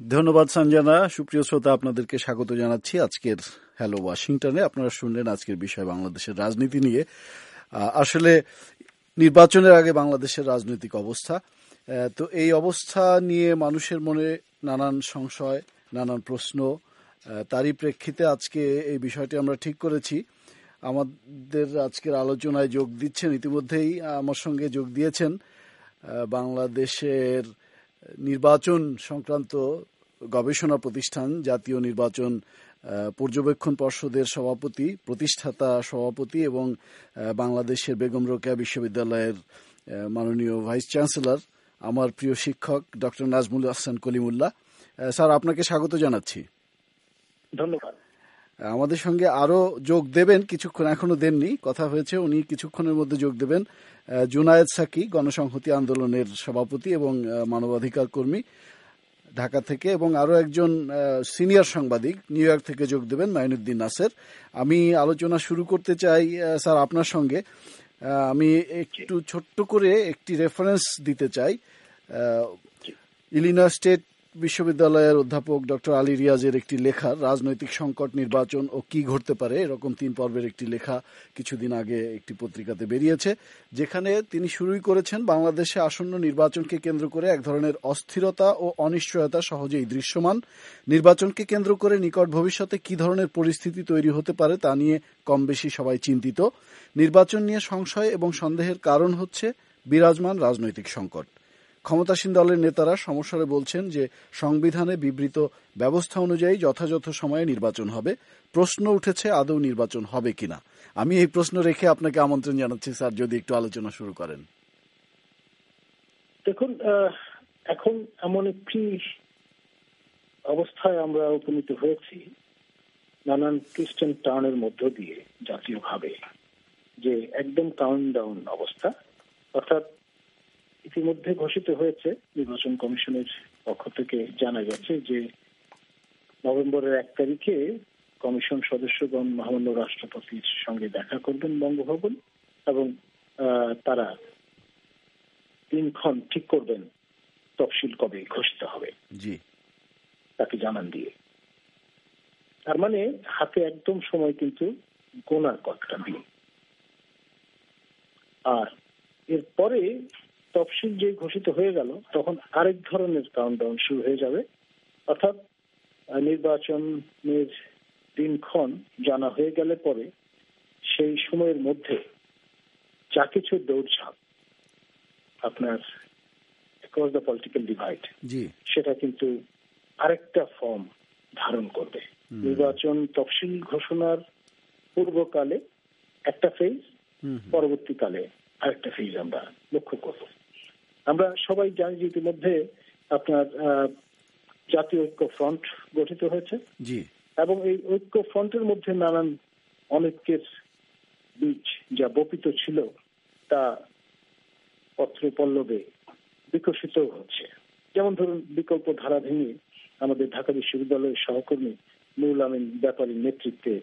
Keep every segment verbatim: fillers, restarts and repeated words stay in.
ধন্যবাদ সঞ্জনা। সুপ্রিয় শ্রোতা, আপনাদেরকে স্বাগত জানাচ্ছি আজকের হ্যালো ওয়াশিংটনে। আপনারা শুনলেন আজকের বিষয় বাংলাদেশের রাজনীতি নিয়ে। আসলে নির্বাচনের আগে বাংলাদেশের রাজনৈতিক অবস্থা, তো এই অবস্থা নিয়ে মানুষের মনে নানান সংশয়, নানান প্রশ্ন, তারই প্রেক্ষিতে আজকে এই বিষয়টি আমরা ঠিক করেছি। আমাদের আজকের আলোচনায় যোগ দিচ্ছেন, ইতিমধ্যেই আমার সঙ্গে যোগ দিয়েছেন বাংলাদেশের নির্বাচন সংক্রান্ত গবেষণা প্রতিষ্ঠান জাতীয় নির্বাচন পর্যবেক্ষণ পর্ষদের সভাপতি, প্রতিষ্ঠাতা সভাপতি এবং বাংলাদেশের বেগম রোকেয়া বিশ্ববিদ্যালয়ের মাননীয় ভাইস চ্যান্সেলর, আমার প্রিয় শিক্ষক ডক্টর নাজমুল হাসান কলিমুল্লাহ। স্যার, আপনাকে স্বাগত জানাচ্ছি। ধন্যবাদ। আমাদের সঙ্গে আরো যোগ দেবেন, কিছুক্ষণ এখনো দেননি, কথা হয়েছে, উনি কিছুক্ষণের মধ্যে যোগ দেবেন জুনায়েদ সাকি, গণসংহতি আন্দোলনের সভাপতি এবং মানবাধিকার কর্মী ঢাকা থেকে, এবং আরো একজন সিনিয়র সাংবাদিক নিউ ইয়র্ক থেকে যোগ দেবেন মাইনুদ্দিন নাসের। আমি আলোচনা শুরু করতে চাই স্যার আপনার সঙ্গে। আমি একটু ছোট্ট করে একটি রেফারেন্স দিতে চাই। ইলিনয় স্টেট বিশ্ববিদ্যালয়ের অধ্যাপক ডক্টর আলী রিয়াজের একটি লেখা, রাজনৈতিক সংকট, নির্বাচন ও কি ঘটতে পারে, এরকম তিন পর্বের একটি লেখা কিছুদিন আগে একটি পত্রিকাতে বেরিয়েছে, যেখানে তিনি শুরুই করেছেন বাংলাদেশে আসন্ন নির্বাচনকে কেন্দ্র করে এক ধরনের অস্থিরতা ও অনিশ্চয়তা সহজেই দৃশ্যমান। নির্বাচনকে কেন্দ্র করে নিকট ভবিষ্যতে কি ধরনের পরিস্থিতি তৈরি হতে পারে তা নিয়ে কম বেশি সবাই চিন্তিত। নির্বাচন নিয়ে সংশয় এবং সন্দেহের কারণ হচ্ছে বিরাজমান রাজনৈতিক সংকট। ক্ষমতাসীন দলের নেতারা সমস্যারে বলছেন যে সংবিধানে বিবৃত ব্যবস্থা অনুযায়ী যথাযথ সময়ে নির্বাচন হবে। প্রশ্ন উঠেছে আদৌ নির্বাচন হবে কিনা। আমি এই প্রশ্ন রেখে আপনাকে আমন্ত্রণ জানাচ্ছি স্যার, যদি একটু আলোচনা শুরু করেন। দেখুন, এখন এমন একটি অবস্থায় আমরা উপনীত হয়েছি, নানান টুইস্ট এন্ড টার্নের মধ্য দিয়ে জাতীয়ভাবে, যে একদম কাউন্টডাউন অবস্থা। অর্থাৎ ইতিমধ্যে ঘোষিত হয়েছে, নির্বাচন কমিশনের পক্ষ থেকে জানা গেছে যে নভেম্বরের এক তারিখে কমিশন সদস্যগণ মহামান্য রাষ্ট্রপতির সঙ্গে দেখা করবেন বঙ্গভবন, এবং তারা দিনক্ষণ ঠিক করবেন তফসিল কবে ঘোষিত হবে, জি তাকে জানান দিয়ে। তার মানে হাতে একদম সময় কিন্তু গোনার কতটা দিন। আর এরপরে তফসিল যে ঘোষিত হয়ে গেল, তখন আরেক ধরনের কাউন্টডাউন শুরু হয়ে যাবে। অর্থাৎ নির্বাচনের দিনক্ষণ জানা হয়ে গেলে পরে সেই সময়ের মধ্যে যা কিছু দৌড়ঝাঁপ আপনার অ্যাক্রস দ্য পলিটিক্যাল ডিভাইড, সেটা কিন্তু আরেকটা ফর্ম ধারণ করবে। নির্বাচন তফসিল ঘোষণার পূর্বকালে একটা ফেজ, পরবর্তীকালে আরেকটা ফেজ আমরা লক্ষ্য করব। আমরা সবাই জানি যে ইতিমধ্যে আপনার জাতীয় ঐক্য ফ্রন্ট গঠিত হয়েছে, এবং এই ঐক্য ফ্রন্টের মধ্যে নানান অনেকের বীজ যা বপিত ছিল তা পত্র পল্লবে বিকশিত হচ্ছে। যেমন ধরুন, বিকল্প ধারা ভেঙে আমাদের ঢাকা বিশ্ববিদ্যালয়ের সহকর্মী নুরুল আমিন ব্যাপারীর নেতৃত্বে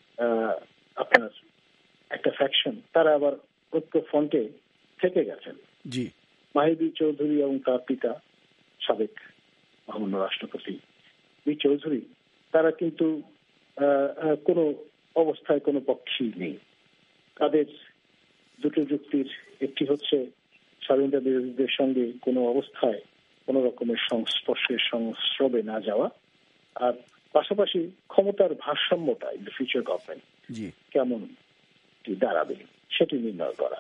আপনার একটা ফ্যাকশন, তারা আবার ঐক্য ফ্রন্টে থেকে গেছেন। জি মাহিবী চৌধুরী এবং তার পিতা সাবেক মহামান্য রাষ্ট্রপতি বি চৌধুরী, তারা কিন্তু কোনো অবস্থায় কোনো পক্ষই নেই। তাদের দুটো যুক্তির একটি হচ্ছে স্বাধীনতা বিরোধীদের সঙ্গে কোনো অবস্থায় কোনো রকমের সংস্পর্শের সংস্রবে না যাওয়া, আর পাশাপাশি ক্ষমতার ভারসাম্যটা ইন দ্য ফিউচার গভর্নমেন্ট কেমন দাঁড়াবে সেটি নির্ণয় করা।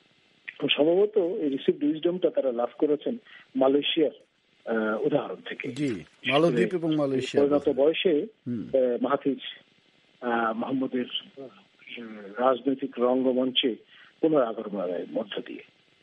সম্ভবত এই রিসিভড উইজডমটা তারা লাভ করেছেন মালয়েশিয়ার উদাহরণ থেকে। মালদ্বীপ এবং মালয়েশিয়া পরিণত বয়সে মাহাথির মোহাম্মদের রাজনৈতিক রঙ্গমঞ্চে পুনরাগমনের মধ্য দিয়ে।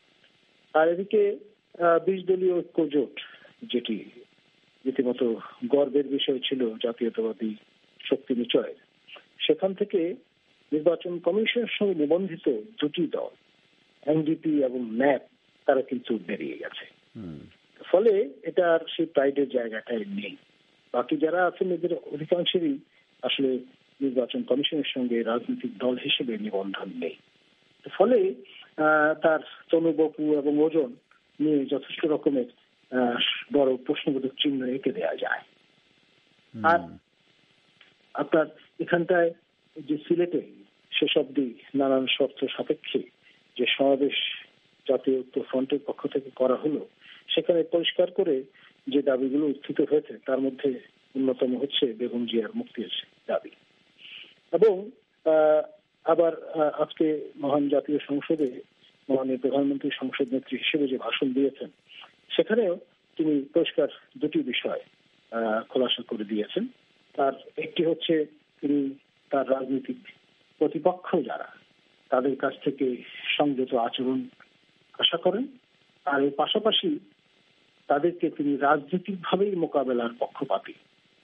আর এদিকে বিশ দলীয় ঐক্য জোট, যেটি রীতিমতো গর্বের বিষয় ছিল জাতীয়তাবাদী শক্তি নিচয়ের, সেখান থেকে নির্বাচন কমিশনের সঙ্গে নিবন্ধিত দুটি দল এনডিপি এবং ন্যাপ, তারা কিন্তু বেরিয়ে গেছে। ফলে এটা আর সেই প্রাইডের জায়গাটাই নেই। বাকি যারা আছেন এদের অধিকাংশেরই আসলে নির্বাচন কমিশনের সঙ্গে রাজনৈতিক দল হিসেবে নিবন্ধন নেই। ফলে তার তনুবপু এবং ওজন নিয়ে যথেষ্ট রকমের বড় প্রশ্নবোধক চিহ্ন এঁকে দেওয়া যায়। আর আপনার এখানটায় যে সিলেটে শেষ অব্দি নানান শর্ত সাপেক্ষে যে সমাবেশ জাতীয় ঐক্য ফ্রন্টের পক্ষ থেকে করা হলো, সেখানে পরিষ্কার করে যে দাবিগুলো উত্থিত হয়েছে তার মধ্যে অন্যতম হচ্ছে বেগম জিয়ার মুক্তির দাবি। এবং আবার আজকে মহান জাতীয় সংসদে মাননীয় প্রধানমন্ত্রী সংসদ নেত্রী হিসেবে যে ভাষণ দিয়েছেন, সেখানেও তিনি পরিষ্কার দুটি বিষয় খোলাসা করে দিয়েছেন। তার একটি হচ্ছে তিনি তার রাজনৈতিক প্রতিপক্ষ যারা, তাদের কাছ থেকে সংযত আচরণ আশা করেন, আর এর পাশাপাশি তাদেরকে তিনি রাজনৈতিকভাবেই মোকাবেলার পক্ষপাতী।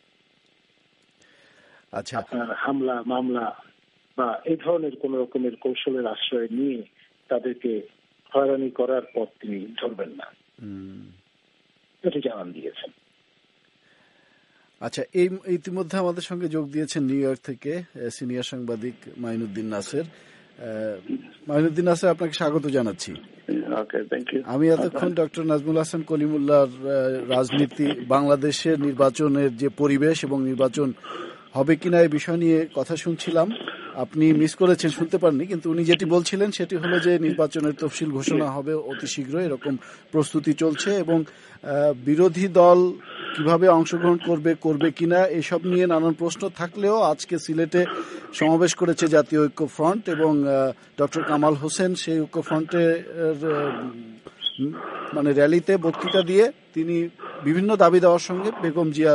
আচ্ছা, আপনার হামলা মামলা বা এই ধরনের কোন রকমের কৌশলের আশ্রয় নিয়ে তাদেরকে হয়রানি করার পথ তিনি ধরবেন না, এটি জানান দিয়েছেন। আচ্ছা, এই ইতিমধ্যে আমাদের সঙ্গে যোগ দিয়েছেন নিউ ইয়র্ক থেকে সিনিয়র সাংবাদিক মাইনুদ্দিন নাসের। মাইনুদ্দিন নাসের, আপনাকে স্বাগত জানাচ্ছি। আমি এতক্ষণ ডক্টর নাজমুল হাসান কলিমুল্লাহর রাজনীতি, বাংলাদেশের নির্বাচনের যে পরিবেশ এবং নির্বাচন হবে কিনা এই বিষয় নিয়ে কথা শুনছিলাম। আপনি মিস করেছেন, শুনতে পারেননি, কিন্তু উনি যেটি বলছিলেন সেটি হলো যে নির্বাচনের তফসিল ঘোষণা হবে অতি শীঘ্রই, এরকম প্রস্তুতি চলছে এবং বিরোধী দল কিভাবে অংশগ্রহণ করবে করবে কিনা এসব নিয়ে নানান প্রশ্ন থাকলেও আজকে সিলেটে সমাবেশ করেছে জাতীয় ঐক্য ফ্রন্ট এবং ডক্টর কামাল হোসেন সেই ঐক্য ফ্রন্টের মানে র্যালিতে বক্তৃতা দিয়ে তিনি বিভিন্ন দাবি দেওয়ার সঙ্গে বেগম জিয়ার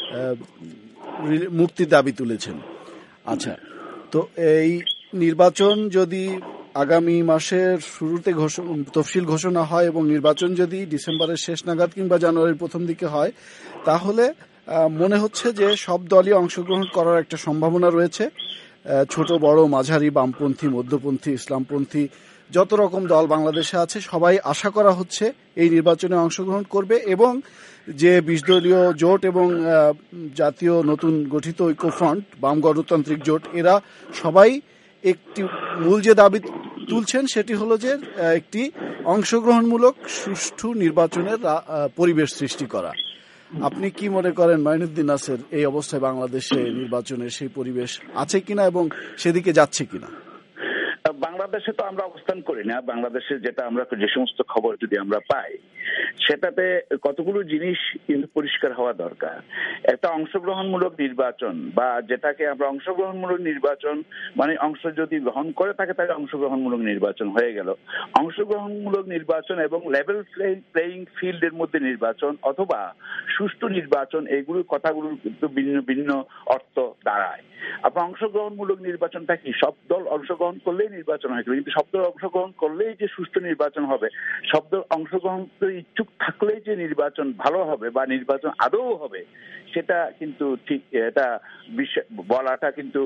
মুক্তির দাবি তুলেছেন। আচ্ছা, তো এই নির্বাচন যদি আগামী মাসের শুরুতে তফসিল ঘোষণা হয় এবং নির্বাচন যদি ডিসেম্বরের শেষ নাগাদ কিংবা জানুয়ারির প্রথম দিকে হয়, তাহলে মনে হচ্ছে যে সব দলই অংশগ্রহণ করার একটা সম্ভাবনা রয়েছে। ছোট বড় মাঝারি, বামপন্থী, মধ্যপন্থী, ইসলামপন্থী যত রকম দল বাংলাদেশে আছে সবাই আশা করা হচ্ছে এই নির্বাচনে অংশগ্রহণ করবে এবং যে বিশ দলীয় জোট এবং জাতীয় নতুন গঠিত ঐক্যফ্রন্ট, বাম গণতান্ত্রিক জোট, এরা সবাই একটি মূল যে দাবি তুলছেন সেটি হলো যে একটি অংশগ্রহণমূলক সুষ্ঠু নির্বাচনের পরিবেশ সৃষ্টি করা। আপনি কি মনে করেন মাইনুদ্দিন নাসের, এই অবস্থায় বাংলাদেশে নির্বাচনের সেই পরিবেশ আছে কিনা এবং সেদিকে যাচ্ছে কিনা? বাংলাদেশে তো আমরা অবস্থান করি না। বাংলাদেশে যেটা আমরা যে সমস্ত খবর যদি আমরা পাই সেটাতে কতগুলো জিনিস কিন্তু পরিষ্কার হওয়া দরকার। একটা অংশগ্রহণমূলক নির্বাচন বা যেটাকে আমরা অংশগ্রহণমূলক নির্বাচন মানে অংশ যদি গ্রহণ করে থাকে তাহলে অংশগ্রহণমূলক নির্বাচন হয়ে গেল। অংশগ্রহণমূলক নির্বাচন এবং লেভেল প্লেইং ফিল্ডের মধ্যে নির্বাচন অথবা সুষ্ঠু নির্বাচন, এইগুলোর কথাগুলো কিন্তু ভিন্ন ভিন্ন অর্থ দাঁড়ায়। আপনার অংশগ্রহণমূলক নির্বাচনটা কি? সব দল অংশগ্রহণ করলেই নির্বাচন হয়, কিন্তু সব দল অংশগ্রহণ করলেই যে সুষ্ঠু নির্বাচন হবে, সব দল অংশগ্রহণ ইচ্ছুক থাকলেই যে নির্বাচন ভালো হবে বা নির্বাচন আদৌ হবে, সেটা কিন্তু ঠিক এটা বলাটা কিন্তু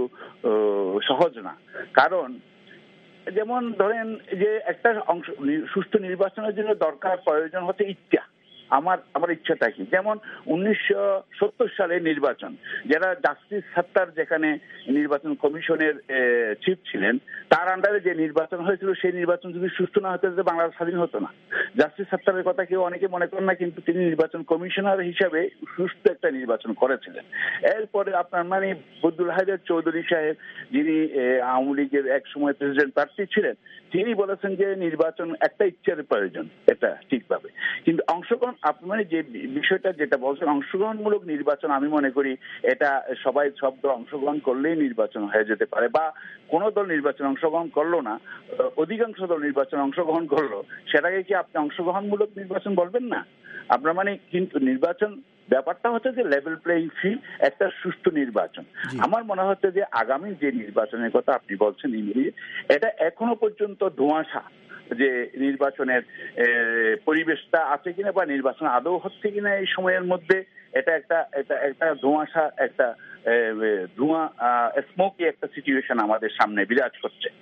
সহজ না। কারণ যেমন ধরেন যে একটা অংশ সুষ্ঠু নির্বাচনের জন্য দরকার প্রয়োজন হচ্ছে ইচ্ছা। আমার আমার ইচ্ছাটা কি, যেমন উনিশশো সত্তর সালে নির্বাচন, যারা জাস্টিস সাত্তার যেখানে নির্বাচন কমিশনের চিফ ছিলেন, তার আন্ডারে যে নির্বাচন হয়েছিল সেই নির্বাচন যদি সুষ্ঠু না হতো বাংলাদেশ স্বাধীন হতো না। জাস্টিস সাত্তারের কথা কেউ অনেকে মনে করেন না, কিন্তু তিনি নির্বাচন কমিশনার হিসাবে সুষ্ঠু একটা নির্বাচন করেছিলেন। এরপরে আপনার মানে বদরুল হায়দার চৌধুরী সাহেব, যিনি আওয়ামী লীগের এক সময় প্রেসিডেন্ট প্রার্থী ছিলেন, তিনি বলেছেন যে নির্বাচন একটা ইচ্ছার প্রয়োজন, এটা ঠিকভাবে। কিন্তু অংশগ্রহণ আপনি মানে যে বিষয়টা যেটা বলছেন অংশগ্রহণমূলক নির্বাচন, আমি মনে করি এটা সবাই সব দল অংশগ্রহণ করলেই নির্বাচন হয়ে যেতে পারে, বা কোনো দল নির্বাচন অংশগ্রহণ করলো না, অধিকাংশ দল নির্বাচন অংশগ্রহণ করলো, সেটাকে কি আপনি অংশগ্রহণমূলক নির্বাচন বলবেন না? আপনার মানে কিন্তু নির্বাচন ব্যাপারটা হচ্ছে যে লেভেল প্লেইং ফিল্ড, একটা সুষ্ঠু নির্বাচন। আমার মনে হচ্ছে যে আগামী যে নির্বাচনের কথা আপনি বলছেন এটা এখনো পর্যন্ত ধোঁয়াশা, যে নির্বাচনের পরিবেশটা আছে কিনা বা নির্বাচন আদৌ হচ্ছে কিনা এই সময়ের মধ্যে, এটা একটা এটা একটা ধোঁয়াশা, একটা ধোঁয়া স্মোকি একটা সিচুয়েশন আমাদের সামনে বিরাজ করছে।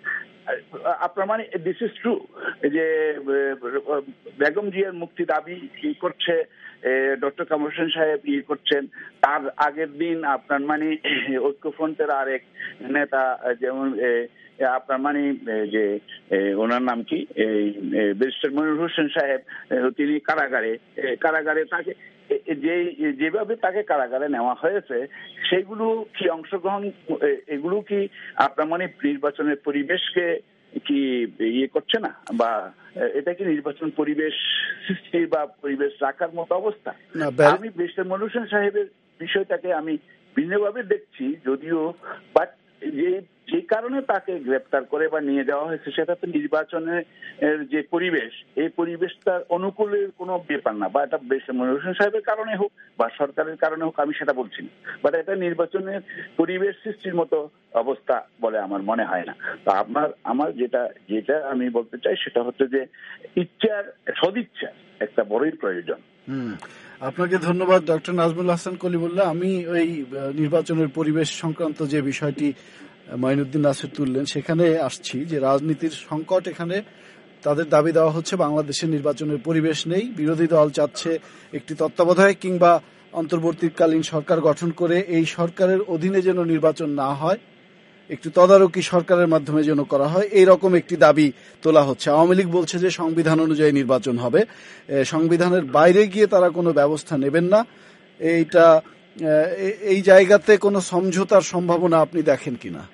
আপনার মানে দিস ইজ ট্রু যে বেগম জিয়ার মুক্তি দাবি কি করছে ডক্টর কামরুল হোসেন সাহেব ইয়ে করছেন, তার আগের দিন আপনার মানে ঐক্যফ্রন্টের আরেক নেতা যেমন আপনার মানে যে ওনার নাম কি ব্যারিস্টার মনিরুল হোসেন সাহেব, তিনি কারাগারে কারাগারে তাকে যে যেভাবে তাকে কারাগারে নেওয়া হয়েছে সেগুলো কি অংশগ্রহণ, এগুলো কি আপনার মানে নির্বাচনের পরিবেশকে কি ইয়ে করছে না, বা এটা কি নির্বাচন পরিবেশ সৃষ্টি বা পরিবেশ রাখার মতো অবস্থা? আমি ব্যারিস্টার মনিরুল হোসেন সাহেবের বিষয়টাকে আমি ভিন্নভাবে দেখছি, যদিও বাট যে যে কারণে তাকে গ্রেপ্তার করে বা নিয়ে যাওয়া হয়েছে সেটা তো নির্বাচনের যে পরিবেশ, এই পরিবেশটার অনুকূলের কোনো ব্যাপার না, বা এটা ব্যারিস্টার মনিরুল হোসেন সাহেবের কারণে হোক বা সরকারের কারণে হোক আমি সেটা বলছি না, বাট এটা নির্বাচনের পরিবেশ সৃষ্টির মতো অবস্থা বলে আমার মনে হয় না। তো আপনার আমার যেটা যেটা আমি বলতে চাই সেটা হচ্ছে যে ইচ্ছার সদিচ্ছা একটা বড়ই প্রয়োজন। হুম, আপনাকে ধন্যবাদ ডক্টর নাজমুল হাসান কলিমুল্লাহ। আমি ওই নির্বাচনের পরিবেশ সংক্রান্ত যে বিষয়টি মাইনুদ্দিন নাসির তুললেন সেখানে আসছি যে রাজনীতির সংকট, এখানে তাদের দাবি দেওয়া হচ্ছে বাংলাদেশের নির্বাচনের পরিবেশ নেই, বিরোধী দল চাচ্ছে একটি তত্ত্বাবধায়ক কিংবা অন্তর্বর্তীকালীন সরকার গঠন করে এই সরকারের অধীনে যেন নির্বাচন না হয়, একটু তদারকি সরকারের মাধ্যমে যেন করা হয়, এইরকম একটি দাবি তোলা হচ্ছে। আওয়ামী লীগ বলছে যে সংবিধান অনুযায়ী নির্বাচন হবে, সংবিধানের বাইরে গিয়ে তারা কোনো ব্যবস্থা নেবেন না। এইটা এই জায়গাতে কোনো সমঝোতার সম্ভাবনা আপনি দেখেন কিনা?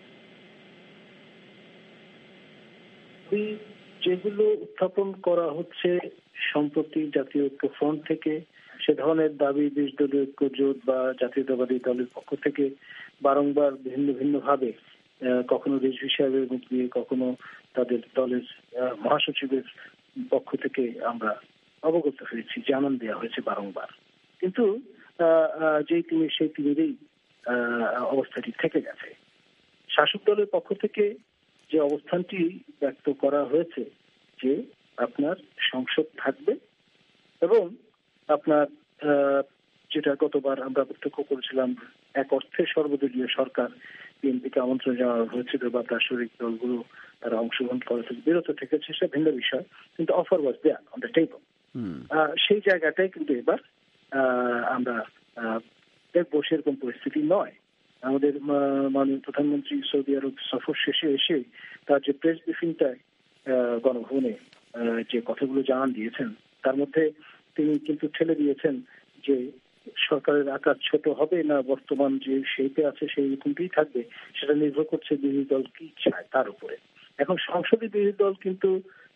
যেগুলো উত্থাপন করা হচ্ছে সম্প্রতি জাতীয় ঐক্য ফ্রন্ট থেকে, সে ধরনের দাবি বিশ দলীয় ঐক্য জোট বা জাতীয়তাবাদী দলের পক্ষ থেকে বারংবার ভিন্ন ভিন্ন ভাবে, কখনো রেজভি সাহেবের মুখ দিয়ে, কখনো তাদের দলের মহাসচিবের পক্ষ থেকে আমরা অবগত হয়েছি, জানান দেওয়া হয়েছে বারংবার, কিন্তু যেই তিনি সেই তিনিরই অবস্থাটি থেকে গেছে। শাসক দলের পক্ষ থেকে যে অবস্থানটি ব্যক্ত করা হয়েছে যে আপনার সংসদ থাকবে এবং আপনার যেটা গতবার আমরা প্রত্যক্ষ করেছিলাম, এক অর্থে সর্বদলীয় সরকার, বিএনপিকে আমন্ত্রণ জানানো হয়েছিল বা তার শরিক দলগুলো তারা অংশগ্রহণ করা থেকে বিরত থেকেছে, সেটা ভিন্ন বিষয়, কিন্তু offer was there on the table. সেই জায়গাটাই কিন্তু এবার আমরা দেখবো সেরকম পরিস্থিতি নয়। আমাদের মাননীয় প্রধানমন্ত্রী সৌদি আরব সফর শেষে এসে তার যে প্রেস ব্রিফিংটায় গণভবনে যে কথাগুলো জানান দিয়েছেন, তার মধ্যে তিনি কিন্তু ঠেলে দিয়েছেন যে সরকারের আকার ছোট হবে না বর্তমান যে শেপে আছে সেই রকমটাই থাকবে, সেটা নির্ভর করছে বিরোধী দল কি চায় তার উপরে। এখন সংসদীয় বিরোধী দল কিন্তু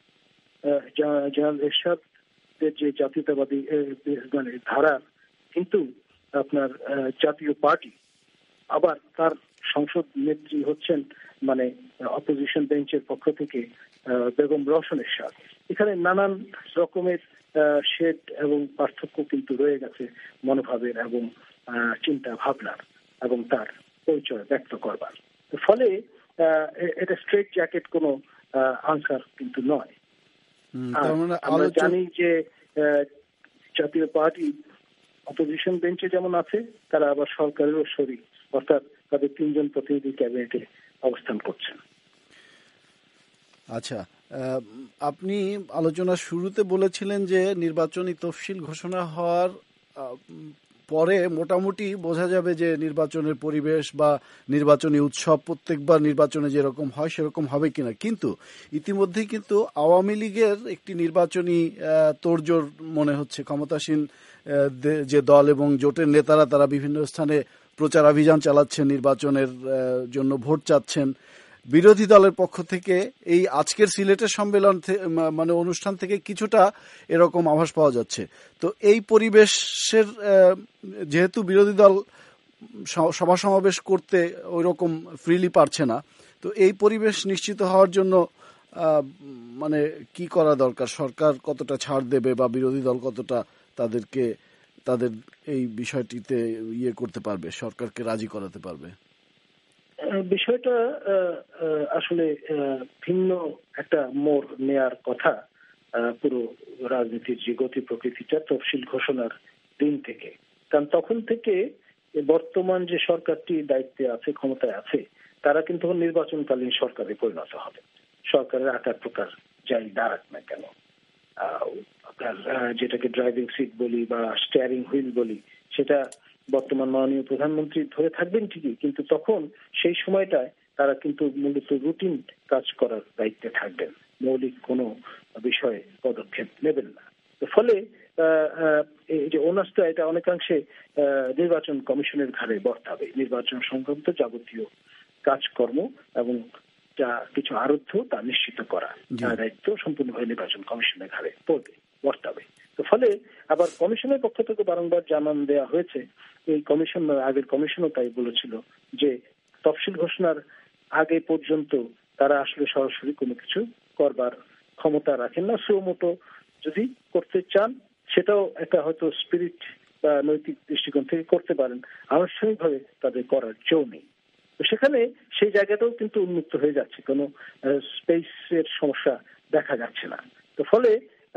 জেনারেল এরশাদের যে জাতীয়তাবাদী মানে ধারা, কিন্তু আপনার জাতীয় পার্টি, আবার তার সংসদ নেত্রী হচ্ছেন মানে অপোজিশন বেঞ্চের পক্ষ থেকে বেগম রওশন এরশাদ। এখানে নানান রকমের শেড এবং পার্থক্য কিন্তু রয়ে গেছে মনোভাবের এবং চিন্তা ভাবনার এবং তার পরিচয় ব্যক্ত করবার। ফলে এটা স্ট্রেট জ্যাকেট কোনো আনসার কিন্তু নয়। আমরা জানি যে জাতীয় পার্টি অপোজিশন বেঞ্চে যেমন আছে, তারা আবার সরকারেরও শরিক, অর্থাৎ তাদের তিনজন প্রতিনিধি ক্যাবিনেটে অবস্থান করছেন। আচ্ছা, আপনি আলোচনার শুরুতে বলেছিলেন যে নির্বাচনী তফসিল ঘোষণা হওয়ার পরে মোটামুটি বোঝা যাবে যে নির্বাচনের পরিবেশ বা নির্বাচনী উৎসব প্রত্যেকবার নির্বাচনে যেরকম হয় সেরকম হবে কিনা। কিন্তু ইতিমধ্যেই কিন্তু আওয়ামী লীগের একটি নির্বাচনী তোড়জোড় মনে হচ্ছে। ক্ষমতাসীন যে দল এবং জোটের নেতারা তারা বিভিন্ন স্থানে প্রচার অভিযান চালাচ্ছেন, নির্বাচনের জন্য ভোট চাচ্ছেন। বিরোধী দলের পক্ষ থেকে এই আজকের সিলেটের সম্মেলন মানে অনুষ্ঠান থেকে কিছুটা এরকম আভাস পাওয়া যাচ্ছে। তো এই পরিবেশের যেহেতু বিরোধী দল সভা সমাবেশ করতে ওই রকম ফ্রিলি পারছে না, তো এই পরিবেশ নিশ্চিত হওয়ার জন্য মানে কি করা দরকার? সরকার কতটা ছাড় দেবে বা বিরোধী দল কতটা তাদেরকে তাদের এই বিষয়টিতে ইয়ে করতে পারবে, সরকারকে রাজি করাতে পারবে? বিষয়টা আসলে ভিন্ন একটা মোড় নেয়ার কথা পুরো রাজনীতির যে গতি প্রকৃতিটা তফসিল ঘোষণার দিন থেকে। কারণ তখন থেকে বর্তমান যে সরকারটি দায়িত্বে আছে, ক্ষমতায় আছে, তারা কিন্তু নির্বাচনকালীন সরকারে পরিণত হবে। সরকারের আকার প্রকার যাই দাঁড়াক না কেন, আপনার যেটাকে ড্রাইভিং সিট বলি বা স্টিয়ারিং হুইল বলি, সেটা বর্তমান মাননীয় প্রধানমন্ত্রী ধরে থাকবেন ঠিকই, কিন্তু তখন সেই সময়টায় তারা কিন্তু মূলত রুটিন কাজ করার দায়িত্বে থাকবেন, মৌলিক কোনো বিষয়ে পদক্ষেপ নেবেন না। ফলে এই যে ওনাসটা, এটা অনেকাংশে নির্বাচন কমিশনের ঘাড়ে বর্তাবে। নির্বাচন সংক্রান্ত যাবতীয় কাজকর্ম এবং যা কিছু আরোধ্য তা নিশ্চিত করা, তার দায়িত্ব সম্পূর্ণভাবে নির্বাচন কমিশনের ঘাড়ে পড়বে, বর্তাবে। তো ফলে আবার কমিশনের পক্ষ থেকে বারংবার জানান দেওয়া হয়েছে, এই কমিশন আগের কমিশনও তাই বলেছিল যে তফসিল ঘোষণার আগে পর্যন্ত তারা আসলে সরাসরি কোনো কিছু করবার ক্ষমতা রাখেন না। সুমোটো যদি করতে চান সেটাও একটা হয়তো স্পিরিট বা নৈতিক দৃষ্টিকোণ থেকে করতে পারেন, আনুষ্ঠানিকভাবে তাদের করার জো নেই। তো সেখানে সেই জায়গাটাও কিন্তু উন্মুক্ত হয়ে যাচ্ছে, কোনো স্পেসের সমস্যা দেখা যাচ্ছে না। তো ফলে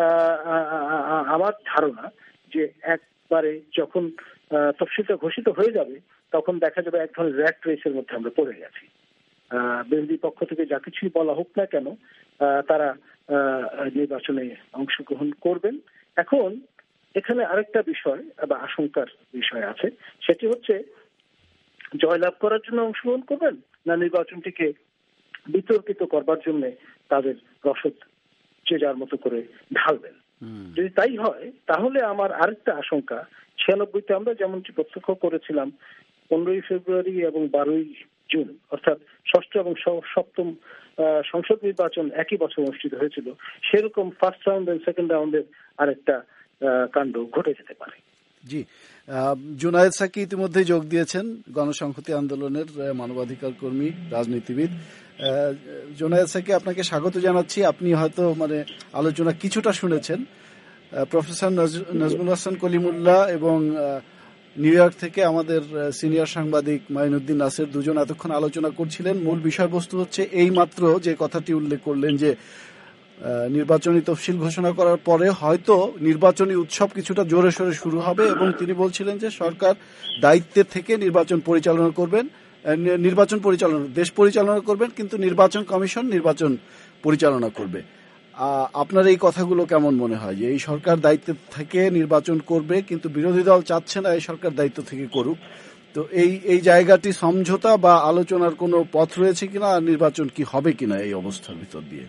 আমার ধারণা যে একবারে যখন তফসিলটা ঘোষিত হয়ে যাবে তখন দেখা যাবে এক ধরনের র্যাট রেসের মধ্যে আমরা পড়ে গেছি। বিরোধী পক্ষ থেকে যা কিছুই বলা হোক না কেন তারা নির্বাচনে অংশগ্রহণ করবেন। এখন এখানে আরেকটা বিষয় বা আশঙ্কার বিষয় আছে, সেটি হচ্ছে জয়লাভ করার জন্য অংশগ্রহণ করবেন না নির্বাচনটিকে বিতর্কিত করবার জন্য তাদের রসদ যে যার মতো করে ঢালবেন। যদি তাই হয় তাহলে আমার আরেকটা আশঙ্কা, ছিয়ানব্বইতে আমরা যেমনটি প্রত্যক্ষ করেছিলাম পনেরোই ফেব্রুয়ারি এবং বারোই জুন, অর্থাৎ ষষ্ঠ এবং সপ্তম সংসদ নির্বাচন একই বছর অনুষ্ঠিত হয়েছিল, সেরকম ফার্স্ট রাউন্ড এবং সেকেন্ড রাউন্ডের আরেকটা কাণ্ড ঘটে যেতে পারে। জি, জুনায়েদ সাকি ইতিমধ্যে যোগ দিয়েছেন, গণসংহতি আন্দোলনের মানবাধিকার কর্মী, রাজনীতিবিদ। জুনায়েদ সাকি, আপনাকে স্বাগত জানাচ্ছি। আপনি হয়তো মানে আলোচনা কিছুটা শুনেছেন। প্রফেসর নজমুল হাসান কলিমুল্লাহ এবং নিউ ইয়র্ক থেকে আমাদের সিনিয়র সাংবাদিক মাইনুদ্দিন নাসের দুজন এতক্ষণ আলোচনা করছিলেন। মূল বিষয়বস্তু হচ্ছে এই মাত্র যে কথাটি উল্লেখ করলেন যে নির্বাচনী তফসিল ঘোষণা করার পরে হয়তো নির্বাচনী উৎসব কিছুটা জোরে সোরে শুরু হবে, এবং তিনি বলছিলেন যে সরকার দায়িত্বের থেকে নির্বাচন পরিচালনা করবেন, নির্বাচন পরিচালনা দেশ পরিচালনা করবেন, কিন্তু নির্বাচন কমিশন নির্বাচন পরিচালনা করবে। আপনার এই কথাগুলো কেমন মনে হয় যে এই সরকার দায়িত্ব থেকে নির্বাচন করবে কিন্তু বিরোধী দল চাচ্ছে না এই সরকার দায়িত্ব থেকে করুক? তো এই এই জায়গাটি সমঝোতা বা আলোচনার কোনো পথ রয়েছে কিনা, নির্বাচন কি হবে কিনা এই অবস্থার ভিতর দিয়ে?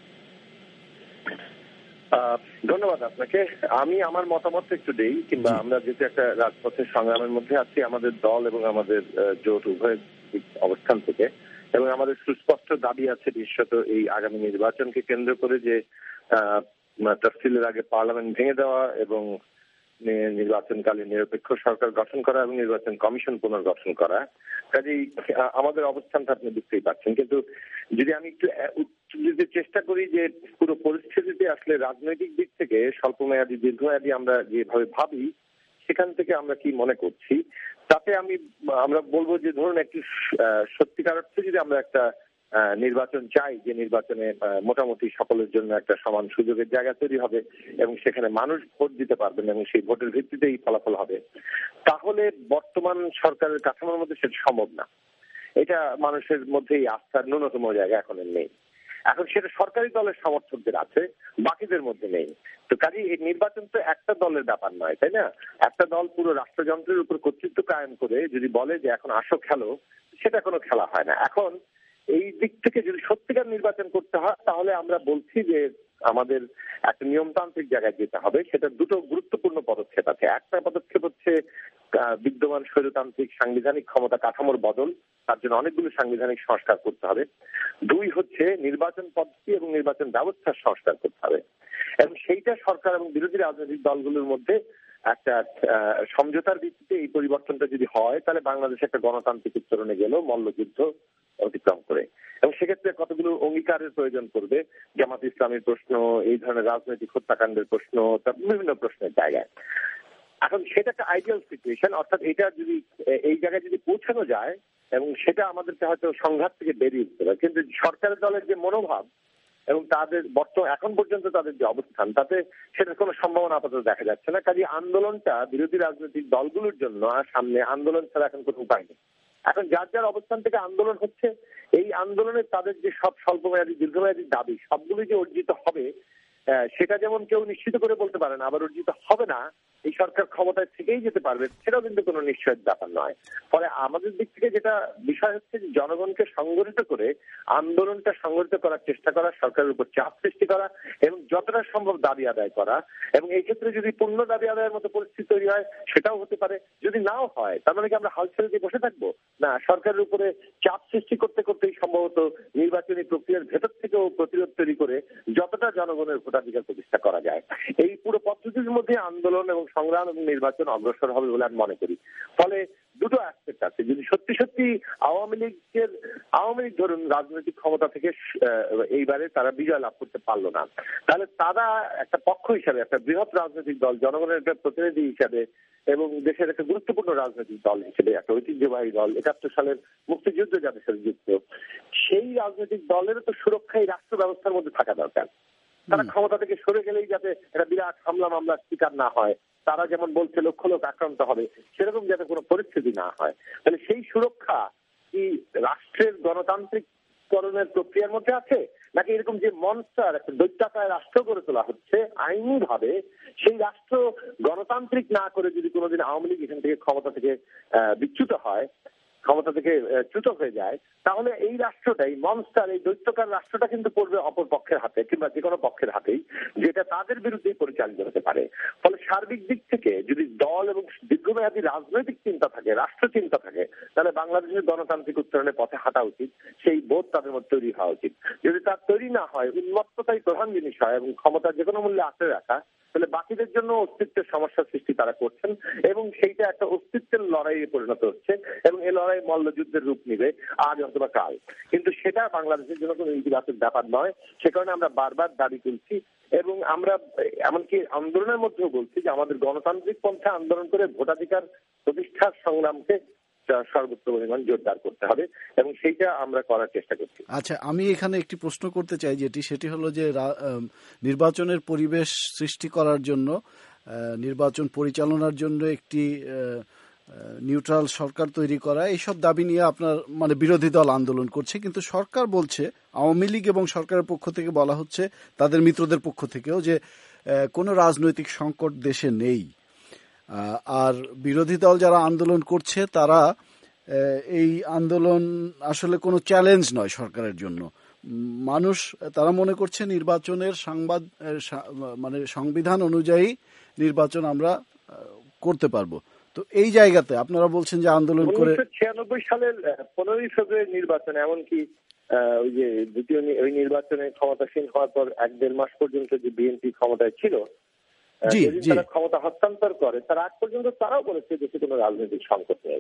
ধন্যবাদ আপনাকে। আমি আমার মতামত একটু দেই, কিংবা আমরা যেহেতু একটা রাজপথের সংগ্রামের মধ্যে আছি, আমাদের দল এবং আমাদের জোট উভয় অবস্থান থেকে, এবং আমাদের সুস্পষ্ট দাবি আছে বিশেষত এই আগামী নির্বাচনকে কেন্দ্র করে যে তফসিলের আগে পার্লামেন্ট ভেঙে দেওয়া এবং নির্বাচনকালীন নিরপেক্ষ সরকার গঠন করা এবং নির্বাচন কমিশন পুনর্গঠন করা। কাজেই আমাদের অবস্থানটা আপনি বুঝতেই পারছেন। কিন্তু যদি আমি একটু যদি চেষ্টা করি যে পুরো পরিস্থিতিতে আসলে রাজনৈতিক দিক থেকে স্বল্পমেয়াদী দীর্ঘমেয়াদী আমরা যেভাবে ভাবি সেখান থেকে আমরা কি মনে করছি, তাতে আমি আমরা বলবো যে ধরুন একটি সত্যিকার অর্থে যদি আমরা একটা নির্বাচন চাই, যে নির্বাচনে মোটামুটি সকলের জন্য একটা সমান সুযোগের জায়গা তৈরি হবে এবং সেখানে মানুষ ভোট দিতে পারবেন এবং সেই ভোটের ভিত্তিতেই ফলাফল হবে, তাহলে বর্তমান সরকারের কাঠামোর মধ্যে সেটা সম্ভব না। এটা মানুষের মধ্যে এই আস্থার ন্যূনতম জায়গা এখন নেই। এখন সেটা সরকারি দলের সমর্থকদের আছে, বাকিদের মধ্যে নেই। তো কাজে এই নির্বাচন তো একটা দলের ব্যাপার নয়, তাই না? একটা দল পুরো রাষ্ট্রযন্ত্রের উপর কর্তৃত্ব কায়েম করে যদি বলে যে এখন আসো খেলো, সেটা কোনো খেলা হয় না। এখন এই দিক থেকে যদি সত্যিকার নির্বাচন করতে হয় তাহলে আমরা বলছি যে আমাদের একটা নিয়মতান্ত্রিক জায়গায় যেতে হবে। সেটা দুটো গুরুত্বপূর্ণ পদক্ষেপ আছে। একটা পদক্ষেপ হচ্ছে বিদ্যমান স্বৈরতান্ত্রিক সাংবিধানিক ক্ষমতা কাঠামোর বদল, তার জন্য অনেকগুলো সাংবিধানিক সংস্কার করতে হবে। দুই হচ্ছে নির্বাচন পদ্ধতি এবং নির্বাচন ব্যবস্থার সংস্কার করতে হবে, এবং সেইটা সরকার এবং বিরোধী রাজনৈতিক দলগুলোর মধ্যে একটা সমঝোতার ভিত্তিতে এই পরিবর্তনটা যদি হয় তাহলে বাংলাদেশ একটা গণতান্ত্রিক উত্তরণে গেল মল্লযুদ্ধ অতিক্রম করে। এবং সেক্ষেত্রে কতগুলো অঙ্গীকারের প্রয়োজন পড়বে, জামাত ইসলামের প্রশ্ন, এই ধরনের রাজনৈতিক হত্যাকাণ্ডের প্রশ্ন, বিভিন্ন প্রশ্নের জায়গায়। এখন সেটা একটা আইডিয়াল সিচুয়েশন, অর্থাৎ এটা যদি এই জায়গায় যদি পৌঁছানো যায় এবং সেটা আমাদেরকে হয়তো সংঘাত থেকে বেরিয়ে উঠতে পারে। কিন্তু সরকারের দলের যে মনোভাব এবং তাদের বর্তমান এখন পর্যন্ত তাদের যে অবস্থান, তাতে সেটার কোনো সম্ভাবনা আপাতত দেখা যাচ্ছে না। কাজে আন্দোলনটা বিরোধী রাজনৈতিক দলগুলোর জন্য আর সামনে আন্দোলন ছাড়া এখন কোনো উপায় নেই। এখন যার যার অবস্থান থেকে আন্দোলন হচ্ছে, এই আন্দোলনে তাদের যে সব স্বল্পমেয়াদী দীর্ঘমেয়াদী দাবি সবগুলো যে অর্জিত হবে সেটা যেমন কেউ নিশ্চিত করে বলতে পারে না, আবার অর্জিত হবে না এই সরকার ক্ষমতায় থেকেই যেতে পারবে সেটাও কিন্তু কোনো নিশ্চয়ের ব্যাপার নয়। ফলে আমাদের দিক থেকে যেটা বিষয় হচ্ছে যে জনগণকে সংগঠিত করে আন্দোলনটা সংগঠিত করার চেষ্টা করা, সরকারের উপর চাপ সৃষ্টি করা এবং যতটা সম্ভব দাবি আদায় করা। এবং এই ক্ষেত্রে যদি পূর্ণ দাবি আদায়ের মতো পরিস্থিতি তৈরি হয় সেটাও হতে পারে, যদি নাও হয় তার মানে কি আমরা হাল ছেড়ে দিয়ে বসে থাকবো? না, সরকারের উপরে চাপ সৃষ্টি করতে করতেই সম্ভবত নির্বাচনী প্রক্রিয়ার ভেতর থেকেও প্রতিরোধ তৈরি করে যতটা জনগণের ভোটাধিকার প্রতিষ্ঠা করা যায় এই পুরো পদ্ধতির মধ্যে আন্দোলন এবং সংগ্রাম এবং নির্বাচন অগ্রসর হবে বলে আমি মনে করি। ফলে দুটো অ্যাসপেক্ট আছে। যদি সত্যি সত্যি আওয়ামী লীগের আওয়ামী লীগ ধরুন রাজনৈতিক ক্ষমতা থেকে এইবারে তারা বিজয় লাভ করতে পারলো না, তাহলে তারা একটা পক্ষ হিসাবে, একটা বৃহৎ রাজনৈতিক দল, জনগণের একটা প্রতিনিধি হিসাবে এবং দেশের একটা গুরুত্বপূর্ণ রাজনৈতিক দল হিসেবে, একটা ঐতিহ্যবাহী দল, একাত্তর সালের মুক্তিযুদ্ধ যাদের সাথে যুক্ত, সেই রাজনৈতিক দলের তো সুরক্ষা এই রাষ্ট্র ব্যবস্থার মধ্যে থাকা দরকার। তারা ক্ষমতা থেকে সরে গেলেই যাতে একটা বিরাট হামলা মামলার শিকার না হয়, তারা যেমন বলছে লক্ষ লোক আক্রান্ত হবে, সেরকম যাতে কোনো পরিস্থিতি না হয়। তাহলে সেই সুরক্ষা কি রাষ্ট্রের গণতান্ত্রিককরণের প্রক্রিয়ার মধ্যে আছে, নাকি এরকম যে মনস্টার একটা দৈত্যাকার রাষ্ট্র গড়ে তোলা হচ্ছে আইনি ভাবে, সেই রাষ্ট্র গণতান্ত্রিক না করে যদি কোনোদিন আওয়ামী লীগ এখান থেকে ক্ষমতা থেকে বিচ্যুত হয়, ক্ষমতা থেকে চ্যুত হয়ে যায়, তাহলে এই রাষ্ট্রটাই মনস্টার, এই দৈত্যকার রাষ্ট্রটা কিন্তু পড়বে অপর পক্ষের হাতে কিংবা যে কোনো পক্ষের হাতেই, যেটা তাদের বিরুদ্ধেই পরিচালিত হতে পারে। ফলে সার্বিক দিক থেকে যদি দল এবং দীর্ঘমেয়াদী রাজনৈতিক চিন্তা থাকে, রাষ্ট্র চিন্তা থাকে, তাহলে বাংলাদেশের গণতান্ত্রিক উত্তরণের পথে হাঁটা উচিত, সেই বোধ তাদের মধ্যে তৈরি হওয়া উচিত। যদি তার তৈরি না হয়, উন্মত্ততাই প্রধান জিনিস হয় এবং ক্ষমতা যে কোনো মূল্যে আঁকড়ে রাখা, তাহলে বাকিদের জন্য অস্তিত্বের সমস্যার সৃষ্টি তারা করছেন এবং সেইটা একটা অস্তিত্বের লড়াইয়ে পরিণত হচ্ছে এবং এই লড়াই মল্লযুদ্ধের রূপ নিবে আজ অথবা কাল। কিন্তু সেটা বাংলাদেশের জন্য কোনো ইতিবাচক ব্যাপার নয়। সে কারণে আমরা বারবার দাবি করছি এবং আমরা এমনকি আন্দোলনের মধ্যেও বলছি যে আমাদের গণতান্ত্রিক পন্থা আন্দোলন করে ভোটাধিকার প্রতিষ্ঠার সংগ্রামকে সর্বোচ্চ পরিমাণ জোরদার করতে হবে এবং সেইটা আমরা করার চেষ্টা করছি। আচ্ছা, আমি এখানে একটি প্রশ্ন করতে চাই, যেটি সেটি হলো যে নির্বাচনের পরিবেশ সৃষ্টি করার জন্য, নির্বাচন পরিচালনার জন্য একটি নিউট্রাল সরকার তৈরি করা, এইসব দাবি নিয়ে আপনার মানে বিরোধী দল আন্দোলন করছে, কিন্তু সরকার বলছে, আওয়ামী লীগ এবং সরকারের পক্ষ থেকে বলা হচ্ছে, তাদের মিত্রদের পক্ষ থেকেও, যে কোনো রাজনৈতিক সংকট দেশে নেই। আর বিরোধী দল যারা আন্দোলন করছে তারা এই আন্দোলন আসলে কোনো চ্যালেঞ্জ নয় সরকারের জন্য। মানুষ তারা মনে করছে নির্বাচনের সংবাদ মানে সংবিধান অনুযায়ী নির্বাচন আমরা করতে পারবো। তো এই জায়গাতে আপনারা বলছেন যে আন্দোলন করে ছিয়ানব্বই সালের পনেরোই ফেব্রুয়ারি নির্বাচনে, এমনকি ওই যে দ্বিতীয় ওই নির্বাচনে ক্ষমতাসীন হওয়ার পর এক দেড় মাস পর্যন্ত যে বিএনপি ক্ষমতায় ছিল, তারা ক্ষমতা হস্তান্তর করে, তার আগ পর্যন্ত তারাও বলেছে দেশে কোনো রাজনৈতিক সংকট নেই।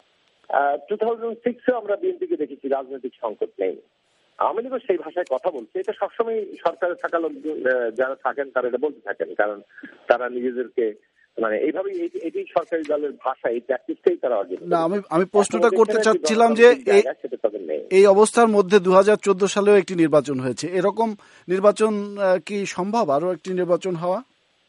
টু থাউজেন্ড সিক্সে আমরা বিএনপিকে দেখেছি রাজনৈতিক সংকট নেই। আওয়ামী লীগও সেই ভাষায় কথা বলছে। এটা সবসময় সরকারে থাকা লোক যারা থাকেন তারা এটা বলতে থাকেন, কারণ তারা নিজেদেরকে মানে এইভাবেই এটি সরকারি দলের ভাষা, এই প্র্যাকটিসটাই তারা অর্জন। না, আমি আমি প্রশ্নটা করতে চাচ্ছিলাম যে এই অবস্থার মধ্যে দু হাজার চোদ্দ সালেও একটি নির্বাচন হয়েছে, এরকম নির্বাচন কি সম্ভব আরো একটি নির্বাচন হওয়া?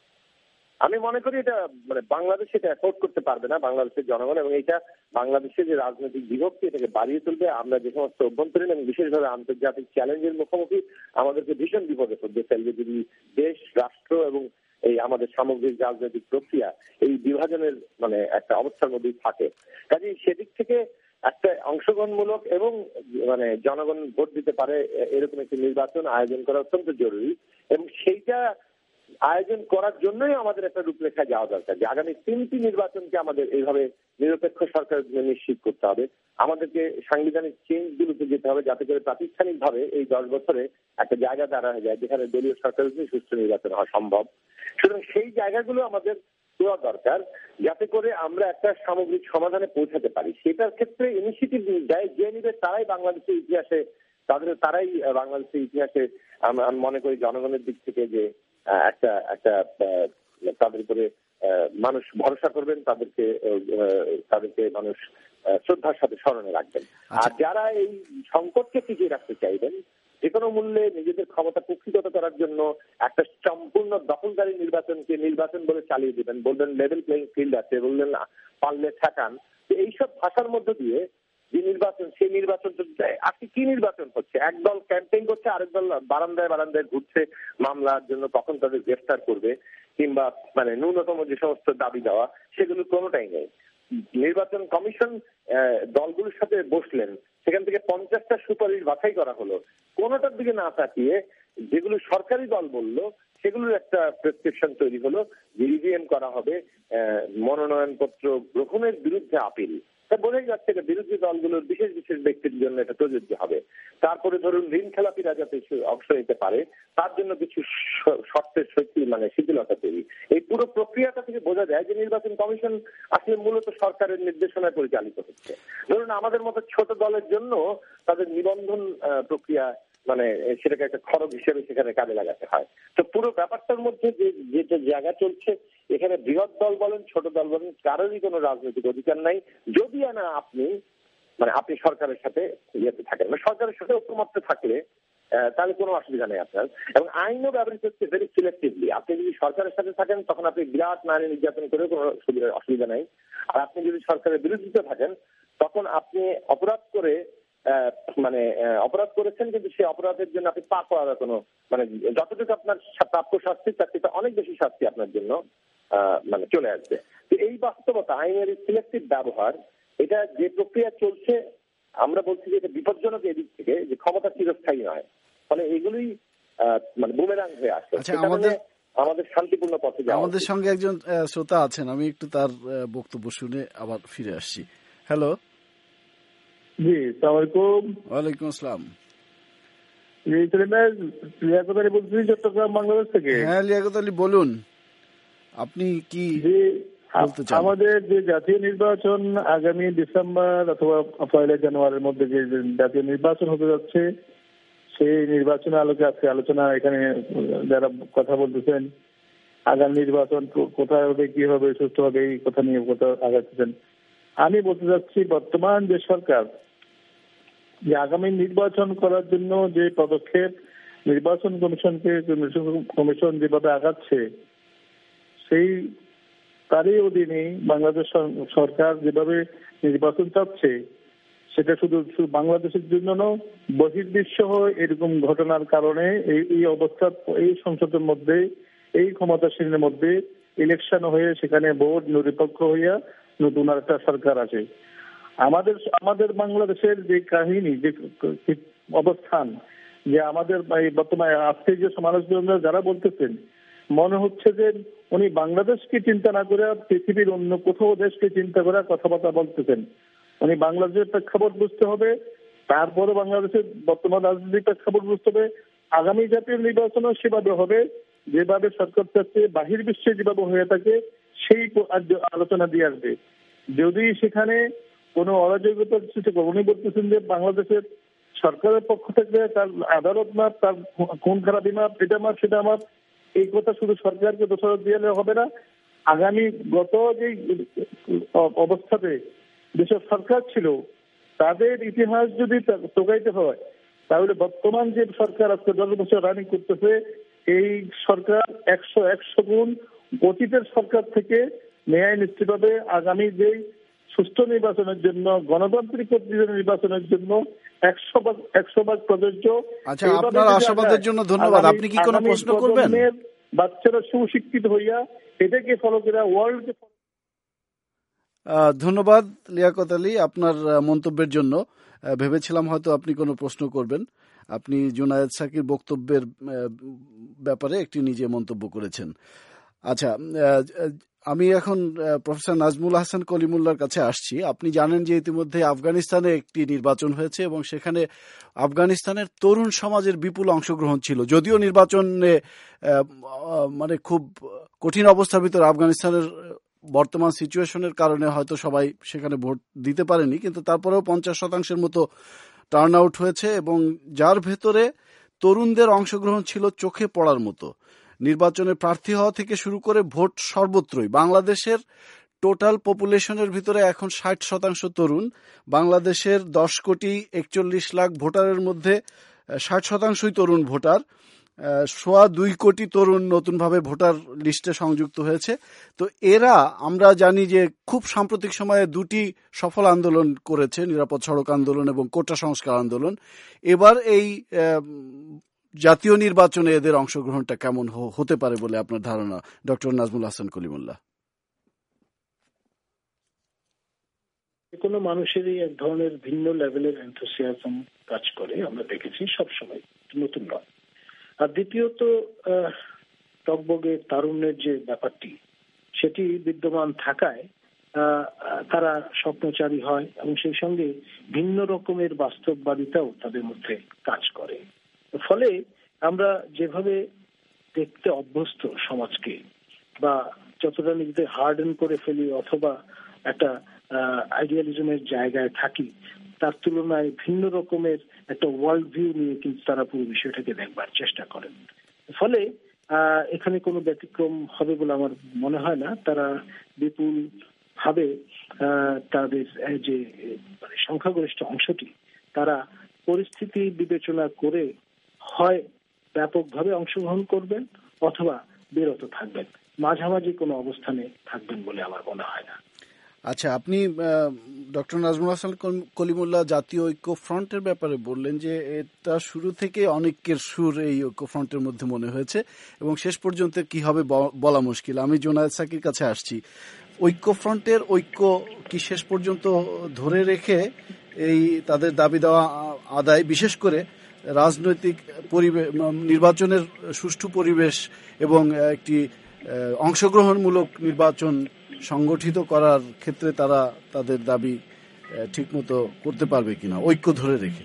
আমি মনে করি এটা মানে বাংলাদেশ এটা অ্যাফোর্ড করতে পারবে না, বাংলাদেশের জনগণ, এবং এটা বাংলাদেশের যে রাজনৈতিক বিভক্তি এটাকে বাড়িয়ে তুলবে। আমরা যে সমস্ত অভ্যন্তরীণ এবং বিশেষভাবে আন্তর্জাতিক চ্যালেঞ্জের মুখোমুখি, আমাদেরকে ভীষণ বিপদে পড়বে ফেলবে যদি দেশ, রাষ্ট্র এবং এই আমাদের সামগ্রিক রাজনৈতিক প্রক্রিয়া এই বিভাজনের মানে একটা অবস্থার মধ্যেই থাকে। কাজেই সেদিক থেকে একটা অংশগ্রহণমূলক এবং মানে জনগণ ভোট দিতে পারে এরকম একটি নির্বাচন আয়োজন করা অত্যন্ত জরুরি এবং সেইটা আয়োজন করার জন্যই আমাদের একটা রূপরেখা যাওয়া দরকার যে আগামী তিনটি নির্বাচনকে আমাদের এইভাবে নিরপেক্ষ সরকারের জন্য নিশ্চিত করতে হবে। আমাদেরকে সাংবিধানিক চেঞ্জ গুলোতে যেতে হবে যাতে করে প্রাতিষ্ঠানিক ভাবে এই দশ বছরে একটা জায়গা দাঁড়া হয়ে যায় যেখানে দলীয় সরকারের জন্য সুষ্ঠু নির্বাচন হওয়া সম্ভব। সুতরাং সেই জায়গাগুলো আমাদের দেওয়া দরকার যাতে করে আমরা একটা সামগ্রিক সমাধানে পৌঁছাতে পারি। সেটার ক্ষেত্রে ইনিশিয়েটিভ দেয় যে নিবে তারাই বাংলাদেশের ইতিহাসে তাদের তারাই বাংলাদেশের ইতিহাসে আমি মনে করি জনগণের দিক থেকে যে একটা একটা তাদের উপরে মানুষ ভরসা করবেন, তাদেরকে তাদেরকে মানুষ শ্রদ্ধার সাথে স্মরণে রাখবেন। আর যারা এই সংকটকে টিকিয়ে রাখতে চাইবেন, যে কোনো মূল্যে নিজেদের ক্ষমতা কুক্ষিগত করার জন্য একটা সম্পূর্ণ দখলদারি নির্বাচনকে নির্বাচন বলে চালিয়ে দেবেন, বলবেন লেভেল প্লেইং ফিল্ড আছে, বললেন পারলে ঠেকান, এইসব ভাষার মধ্য দিয়ে যে নির্বাচন, সেই নির্বাচন আজকে কি নির্বাচন হচ্ছে? একদল ক্যাম্পেইন করছে, আরেক দল বারান্দায় বারান্দায় ঘুরছে মামলার জন্য, কখন তাদের গ্রেফতার করবে, কিংবা মানে ন্যূনতম যে সমস্ত দাবি দেওয়া সেগুলো কোনোটাই নেই। নির্বাচন কমিশন দলগুলোর সাথে বসলেন, সেখান থেকে পঞ্চাশটা সুপারিশ বাছাই করা হলো, কোনোটার দিকে না তাকিয়ে যেগুলো সরকারি দল বললো সেগুলোর একটা প্রেসক্রিপশন তৈরি হলো, ইভিএম করা হবে, মনোনয়নপত্র গ্রহণের বিরুদ্ধে আপিল। তা বোঝাই যাচ্ছে যে বিরোধী দলগুলোর বিশেষ বিশেষ ব্যক্তির জন্য এটা প্রযোজ্য হবে। তারপরে ধরুন ঋণ খেলাপিরা যাতে অংশ নিতে পারে তার জন্য কিছু শর্তের শক্তি মানে শিথিলতা তৈরি। এই পুরো প্রক্রিয়াটা থেকে বোঝা যায় যে নির্বাচন কমিশন আসলে মূলত সরকারের নির্দেশনায় পরিচালিত হচ্ছে। ধরুন আমাদের মতো ছোট দলের জন্য তাদের নিবন্ধন প্রক্রিয়া মানে সেটাকে একটা খরচ হিসেবে সেখানে কাজে লাগাতে হয়। তো পুরো ব্যাপারটার মধ্যে যে যেটা জায়গা চলছে, এখানে বৃহৎ দল বলেন ছোট দল বলেন কারোরই কোনো রাজনৈতিক অধিকার নাই, যদি না আপনি মানে আপনি সরকারের সাথে ইয়েতে থাকেন, মানে সরকারের সাথে ঐক্যমত্যে থাকলে তাহলে কোনো অসুবিধা নেই আপনার। এবং আইনও ব্যবহৃত হচ্ছে ভেরি সিলেক্টিভলি। আপনি যদি সরকারের সাথে থাকেন তখন আপনি বিরাট নারী নির্যাতন করেও কোনো অসুবিধা নাই, আর আপনি যদি সরকারের বিরোধিতা থাকেন তখন আপনি অপরাধ করে মানে অপরাধ করেছেন কিন্তু সেই অপরাধের জন্য আপনি পা করার কোনো মানে যতটুকু আপনার প্রাপ্য শাস্তি তার থেকে অনেক বেশি শাস্তি আপনার জন্য মানে চলে আসবে। তো এই বাস্তবতা, আইনের সিলেক্টিভ ব্যবহার, এটা যে প্রক্রিয়া চলছে আমরা বলছি যে এটা বিপজ্জনক এদিক থেকে যে ক্ষমতা চিরস্থায়ী নয়, ফলে এগুলোই মানে বুমেরাং হয়ে আসে। আমাদের আমাদের শান্তিপূর্ণ পথে যাওয়া। আমাদের সঙ্গে একজন শ্রোতা আছেন, আমি একটু তার বক্তব্য শুনে আবার ফিরে আসছি। হ্যালো। জি, আসসালামু আলাইকুম। ওয়ালাইকুম আসসালাম। লিয়াকত আলী বলছি, চট্টগ্রাম, বাংলাদেশ থেকে। হ্যাঁ লিয়াকত আলী, বলুন আপনি কি বলতে চান? আমাদের যে জাতীয় নির্বাচন আগামী ডিসেম্বর অথবা পয়লা জানুয়ারির মধ্যে যে জাতীয় নির্বাচন হতে যাচ্ছে, সেই নির্বাচনের আলোকে আজকে আলোচনা এখানে যারা কথা বলতেছেন, আগামী নির্বাচন কোথায় হবে, কি হবে, সুস্থ হবে, এই কথা নিয়ে কথা আগাচ্ছেন। আমি বলতে চাচ্ছি বর্তমান যে সরকার যে আগামী নির্বাচন করার জন্য যে পদক্ষেপ নির্বাচন কমিশনকে কমিশন যেভাবে আগাচ্ছে, সেই তারই অধীনে বাংলাদেশ সরকার যেভাবে নির্বাচন চাচ্ছে সেটা শুধু বাংলাদেশের জন্য নয়, বহির্বিশ্ব এরকম ঘটনার কারণে এই এই অবস্থা এই সংসদের মধ্যে এই ক্ষমতাসীনের মধ্যে ইলেকশন হয়ে সেখানে ভোট নিরপেক্ষ হইয়া নতুন একটা সরকার আসে। আমাদের আমাদের বাংলাদেশের যে কাহিনী, যে অবস্থান, যে আমাদের বর্তমানে আজকে যে সমালোচনা যারা বলতেছেন, মনে হচ্ছে যে উনি বাংলাদেশকে চিন্তা না করে পৃথিবীর অন্য কোথাও দেশকে চিন্তা করে কথাবার্তা বলতেছেন। উনি বাংলাদেশের প্রেক্ষাপট বুঝতে হবে, তারপরে বাংলাদেশের বর্তমান রাজনৈতিক প্রেক্ষাপট বুঝতে হবে। আগামী জাতীয় নির্বাচনও সেভাবে হবে যেভাবে সরকার চাচ্ছে, বাহির বিশ্বে যেভাবে হয়ে থাকে সেই আলোচনা দিয়ে আসবে। যদি সেখানে কোনো অরাজকতার সৃষ্টি করে, উনি বলতেছেন যে বাংলাদেশের সরকারের পক্ষ থেকে তার আদালত মাপ, তার খুন খারাপি মাপ, এটা মাপ, সেটা মাপ, এই কথা শুধু সরকারকে দোষারোপ দিলে হবে না। আগামী গত যে অবস্থাতে যেসব সরকার ছিল তাদের ইতিহাস যদি তোগাইতে হয়, তাহলে বর্তমান যে সরকার আজকে দশ বছর রানিং করতেছে, এই সরকার একশো একশো গুণ অতীতের সরকার থেকে ন্যায় নিশ্চিতভাবে আগামী যে সুষ্ঠু নির্বাচনের জন্য, গণতান্ত্রিক পদ্ধতির নির্বাচনের জন্য একশো ভাগ একশো ভাগ প্রযোজ্য। আচ্ছা, আপনার আশাবাদের জন্য ধন্যবাদ। আপনি কি কোনো প্রশ্ন করবেন? বাচ্চারা সুশিক্ষিত হইয়া এটাকে ফলো করে ওয়ার্ল্ড। ধন্যবাদ লিয়াকত আলী আপনার মন্তব্যের জন্য। ভেবেছিলাম হয়তো আপনি কোনো প্রশ্ন করবেন। আপনি জুনায়েদ সাকির বক্তব্যের ব্যাপারে একটি নিজে মন্তব্য করেছেন। আচ্ছা, আমি এখন প্রফেসর নাজমুল হাসান কলিমুল্লাহর কাছে আসছি। আপনি জানেন যে ইতিমধ্যে আফগানিস্তানে একটি নির্বাচন হয়েছে এবং সেখানে আফগানিস্তানের তরুণ সমাজের বিপুল অংশগ্রহণ ছিল। যদিও নির্বাচনে মানে খুব কঠিন অবস্থার ভিতরে আফগানিস্তানের বর্তমান সিচুয়েশনের কারণে হয়তো সবাই সেখানে ভোট দিতে পারেনি, কিন্তু তারপরেও পঞ্চাশ শতাংশের মতো টার্ন আউট হয়েছে এবং যার ভেতরে তরুণদের অংশগ্রহণ ছিল চোখে পড়ার মতো। নির্বাচনে প্রার্থী হওয়া থেকে শুরু করে ভোট সর্বত্রই। বাংলাদেশের টোটাল পপুলেশনের ভিতরে এখন ষাট শতাংশ তরুণ। বাংলাদেশের দশ কোটি একচল্লিশ লাখ ভোটারের মধ্যে ষাট শতাংশই তরুণ ভোটার। সোয়া দুই কোটি তরুণ নতুনভাবে ভোটার লিস্টে সংযুক্ত হয়েছে। তো এরা আমরা জানি যে খুব সাম্প্রতিক সময়ে দুটি সফল আন্দোলন করেছে, নিরাপদ সড়ক আন্দোলন এবং কোটা সংস্কার আন্দোলন। এবার এই জাতীয় নির্বাচনে এদের অংশগ্রহণটা কেমন হতে পারে বলে আপনার ধারণা, ডক্টর নাজমুল হাসান কলিমুল্লাহ? কোনো মানুষেরই এক ধরনের ভিন্ন লেভেলের এনথুসিয়াজম কাজ করে, আমরা দেখেছি সবসময়, নতুন নয়। আর দ্বিতীয়ত টকবগে তারুণ্যের যে ব্যাপারটি সেটি বিদ্যমান থাকায় তারা স্বপ্নচারী হয় এবং সেই সঙ্গে ভিন্ন রকমের বাস্তববাদিতাও তাদের মধ্যে কাজ করে। ফলে আমরা যেভাবে দেখতে অভ্যস্ত সমাজকে, বা যতটা নিজেদের হার্ডেন করে ফেলি অথবা একটা আইডিয়ালিজমের জায়গায় থাকি, তার তুলনায় ভিন্ন রকমের একটা ওয়ার্ল্ড ভিউ নিয়ে কিন্তু তারা পুরো বিষয়টাকে দেখবার চেষ্টা করেন। ফলে এখানে কোনো ব্যতিক্রম হবে বলে আমার মনে হয় না। তারা বিপুল ভাবে তাদের যে সংখ্যাগরিষ্ঠ অংশটি, তারা পরিস্থিতি বিবেচনা করে হয় ব্যাপকভাবে অংশগ্রহণ করবেন অথবা বিরত থাকবেন, মাঝামাঝি কোনো অবস্থানে থাকবেন বলে আমার মনে হয় না। আচ্ছা, আপনি ডক্টর নাজমুল হাসান কলিমুল্লাহ জাতীয় ঐক্য ফ্রন্টের ব্যাপারে বললেন যে এটা শুরু থেকে অনেকের সুর এই ঐক্য ফ্রন্টের মধ্যে মনে হয়েছে এবং শেষ পর্যন্ত কি হবে বলা মুশকিল। আমি জোনায়েদ সাকির কাছে আসছি। ঐক্য ফ্রন্টের ঐক্য কি শেষ পর্যন্ত ধরে রেখে এই তাদের দাবি দেওয়া আদায়, বিশেষ করে রাজনৈতিক পরিবেশ, নির্বাচনের সুষ্ঠু পরিবেশ এবং একটি অংশগ্রহণমূলক নির্বাচন সংগঠিত করার ক্ষেত্রে তারা তাদের দাবি ঠিকমতো করতে পারবে কিনা ঐক্য ধরে রেখে?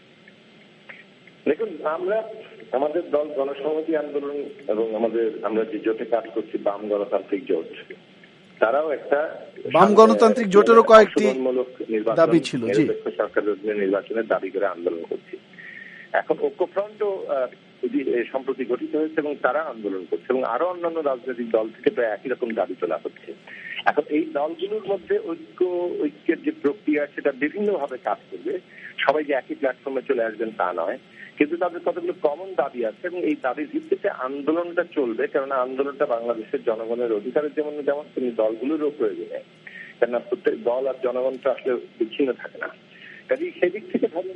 দেখুন, আমরা আমাদের দল গণসংহতি আন্দোলন এবং আমাদের আমরা যে জোটে কাজ করছি বাম গণতান্ত্রিক জোট, তারাও একটা বাম গণতান্ত্রিক জোটেরও কয়েকটি দাবি ছিল, জি, সরকারের নির্বাচনের দাবি করে আন্দোলন করছি। এখন ঐক্যফ্রন্টও সম্প্রতি গঠিত হয়েছে এবং তারা আন্দোলন করছে এবং আরো অন্যান্য রাজনৈতিক দল থেকে প্রায় একই রকম দাবি তোলা হচ্ছে। এখন এই দলগুলোর মধ্যে ঐক্য ঐক্যের যে প্রক্রিয়া সেটা বিভিন্ন ভাবে কাজ করবে। সবাই যে একই প্ল্যাটফর্মে চলে আসবেন তা নয়, কিন্তু তাদের কতগুলো কমন দাবি আছে এবং এই দাবির ভিত্তিতে আন্দোলনটা চলবে। কেননা আন্দোলনটা বাংলাদেশের জনগণের অধিকারের যেমন যেমন তিনি দলগুলোরও প্রয়োজনে, কেননা প্রত্যেক দল আর জনগণটা আসলে বিচ্ছিন্ন থাকে না। কাজে সেদিক থেকে ভাবেন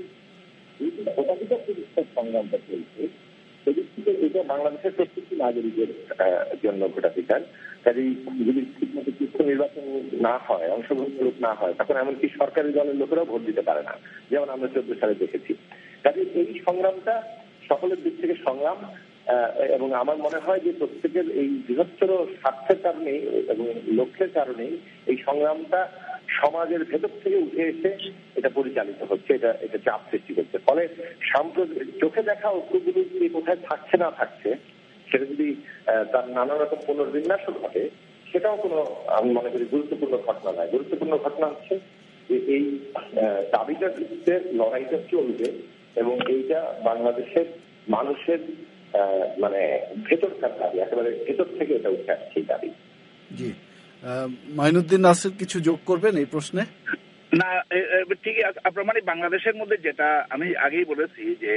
সংগ্রামটা চলছে, সেদিক থেকে এটা বাংলাদেশের প্রত্যেকটি নাগরিকের জন্য ভোটাধিকার। কাজেই যদি ঠিকমতো সুষ্ঠু নির্বাচন না হয়, অংশগ্রহণমূলক না হয়, তখন এমনকি সরকারি দলের লোকেরাও ভোট দিতে পারে না, যেমন আমরা চোদ্দ সালে দেখেছি। কাজে এই সংগ্রামটা সকলের দিক থেকে সংগ্রাম এবং আমার মনে হয় যে প্রত্যেকের এই বৃহত্তর স্বার্থের কারণেই এবং লক্ষ্যের কারণেই এই সংগ্রামটা সমাজের ভেতর থেকে উঠে এসে এটা পরিচালিত হচ্ছে, এটা এটা চাপ সৃষ্টি করছে। ফলে সাম্প্রতিক চোখে দেখা ঐক্যগুলো যদি কোথায় থাকছে না থাকছে, সেটা যদি তার নানা রকম পুনর্বিন্যাস ঘটে, সেটাও কোনো আমি মনে করি গুরুত্বপূর্ণ ঘটনা নয়। গুরুত্বপূর্ণ ঘটনা হচ্ছে যে এই দাবিটার ভিত্তিতে লড়াইটা চলবে এবং এইটা বাংলাদেশের মানুষের মানে ভেতরকার দাবি, একেবারে ভেতর থেকে এটা উঠে আসছে এই দাবি। জি, মাইনুদ্দিন নাসির কিছু যোগ করবেন এই প্রশ্নে? না, ঠিকই আপনার মানে বাংলাদেশের মধ্যে যেটা আমি আগেই বলেছি যে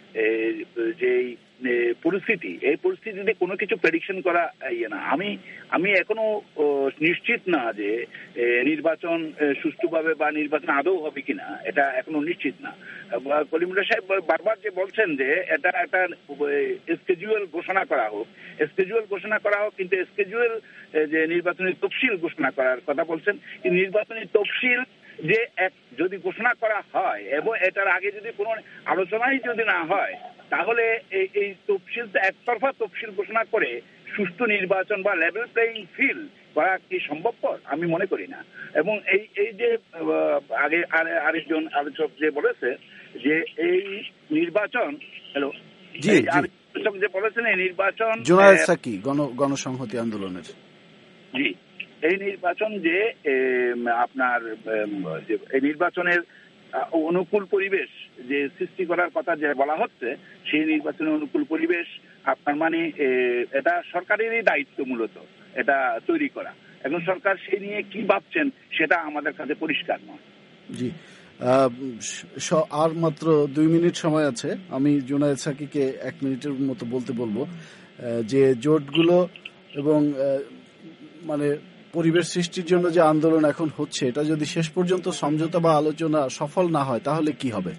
যে পরিস্থিতি, এই পরিস্থিতিতে কোনো কিছু প্রেডিকশন করা ইয়ে না। আমি আমি এখনো নিশ্চিত না যে নির্বাচন সুষ্ঠুভাবে বা নির্বাচন আদৌ হবে কিনা, এটা এখনো নিশ্চিত না। কলিমুল্লাহ সাহেব বারবার যে বলছেন যে এটা একটা স্কেজুয়াল ঘোষণা করা হোক, স্কেজুয়াল ঘোষণা করা হোক, কিন্তু স্কেজুয়াল যে নির্বাচনী তফসিল ঘোষণা করার কথা বলছেন, নির্বাচনী তফসিল যে এক যদি ঘোষণা করা হয় এবং এটার আগে যদি কোনো আলোচনাই যদি না হয়, তাহলে এই তফসিলটা একতরফা তফসিল ঘোষণা করে সুষ্ঠু নির্বাচন বা লেভেল প্লেইং ফিল্ড করা কি সম্ভবপর? আমি মনে করি না। এবং এই এই যে আগে আরেকজন আলোচক যে বলেছে যে এই নির্বাচন, হ্যালো, আলোচক যে বলেছেন এই নির্বাচন জোনায়েদ সাকি গণসংহতি আন্দোলনের, জি, এই নির্বাচন যে আপনার এই নির্বাচনের অনুকূল পরিবেশ যে সৃষ্টি করার কথা যে বলা হচ্ছে, সেই নির্বাচনের অনুকূল পরিবেশ আপনার মানে এটা সরকারেরই দায়িত্ব মূলত এটা তৈরি করা। এখন সরকার সেই নিয়ে কি ভাবছেন সেটা আমাদের কাছে পরিষ্কার নয়। জি, আর মাত্র দুই মিনিট সময় আছে। আমি জুনায়েদ সাকিকে এক মিনিটের মতো বলতে বলবো যে জোটগুলো এবং মানে পরিবেশ সৃষ্টির জন্য যে আন্দোলন এখন হচ্ছে, এটা যদি শেষ পর্যন্ত সমঝোতা বা আলোচনা সফল না হয় তাহলে কি হবে?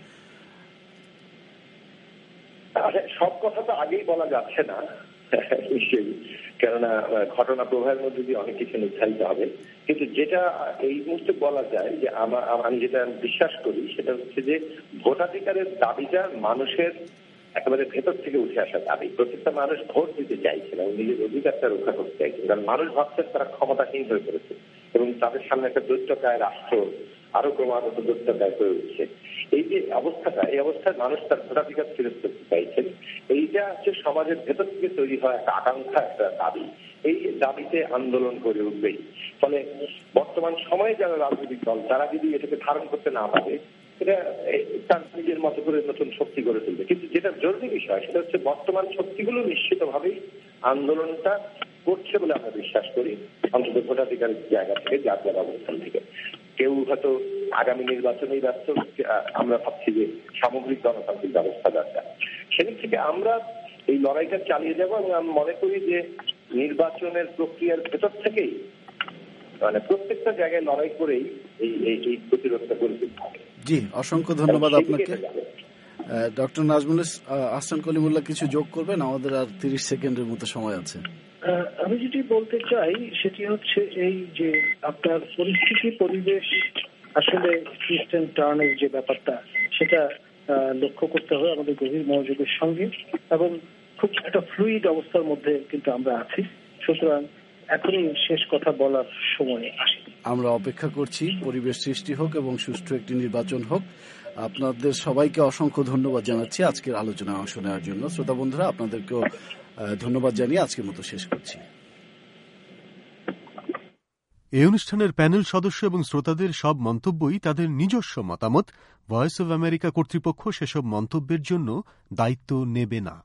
সব কথা তো আগেই বলা যাচ্ছে না নিশ্চয়ই, কেননা ঘটনা প্রবাহের মধ্যে দিয়ে অনেক কিছু নির্ধারিত হবে। কিন্তু যেটা এই মুহূর্তে বলা যায় যে আমি যেটা বিশ্বাস করি সেটা হচ্ছে যে ভোটাধিকারের দাবিটা মানুষের একেবারে ভেতর থেকে উঠে আসা দাবি। প্রত্যেকটা মানুষ ভোট দিতে চাইছে এবং নিজের অধিকারটা রক্ষা করতে চাইছে, কারণ মানুষ ভাবছেন তারা ক্ষমতাহীন হয়ে পড়েছে এবং তাদের সামনে একটা দৈত্যকায় রাষ্ট্র আরো ক্রমাগত দৈত্যকায় হয়ে উঠছে। এই যে অবস্থাটা, এই অবস্থায় মানুষ তার ভোটাধিকার ফেরত করতে চাইছেন। এইটা হচ্ছে সমাজের ভেতর থেকে তৈরি হওয়া একটা আকাঙ্ক্ষা, একটা দাবি। এই দাবিতে আন্দোলন করে উঠবেই। ফলে বর্তমান সময়ে যারা রাজনৈতিক দল তারা যদি এটাকে ধারণ করতে না পারে, এটা তার নিজের মতো করে নতুন শক্তি গড়ে তুলবে। কিন্তু যেটা জরুরি বিষয় সেটা হচ্ছে বর্তমান শক্তিগুলো নিশ্চিতভাবেই আন্দোলনটা করছে বলে আমরা বিশ্বাস করি, অন্তত ভোটাধিকারের জায়গা থেকে, যার যার অবস্থান থেকে। কেউ হয়তো আগামী নির্বাচনেই ব্যস্ত, আমরা ভাবছি যে সামগ্রিক গণতান্ত্রিক ব্যবস্থা দরকার। সেদিক থেকে আমরা এই লড়াইটা চালিয়ে যাব এবং আমি মনে করি যে নির্বাচনের প্রক্রিয়ার ভেতর থেকেই মানে প্রত্যেকটা জায়গায় লড়াই করেই এই এই প্রতিরোধটা করে দিতে হবে। জি, অসংখ্য ধন্যবাদ আপনাকে। ডক্টর নাজমুল আহসান কলিমুল্লাহ কিছু যোগ করবেন? আমাদের আর তিরিশ সেকেন্ডের মতো সময় আছে। আমি যেটি বলতে চাই সেটি হচ্ছে এই যে আপনার পরিস্থিতি, পরিবেশ, আসলে টুইস্ট এন্ড টার্নের যে ব্যাপারটা সেটা লক্ষ্য করতে হবে আমাদের গভীর মনোযোগের সঙ্গে, এবং খুব একটা ফ্লুইড অবস্থার মধ্যে কিন্তু আমরা আছি। সুতরাং এখনই শেষ কথা বলার সময় আসে। আমরা অপেক্ষা করছি পরিবেশ সৃষ্টি হোক এবং সুষ্ঠু একটি নির্বাচন হোক। আপনাদের সবাইকে অসংখ্য ধন্যবাদ জানাচ্ছি আজকের আলোচনায় অংশ নেওয়ার জন্য। শ্রোতা বন্ধুরা, আপনাদেরকেও ধন্যবাদ জানিয়ে আজকের মতো শেষ করছি। এই অনুষ্ঠানের প্যানেল সদস্য এবং শ্রোতাদের সব মন্তব্যই তাদের নিজস্ব মতামত। ভয়েস অব আমেরিকা কর্তৃপক্ষ সেসব মন্তব্যের জন্য দায়িত্ব নেবে না।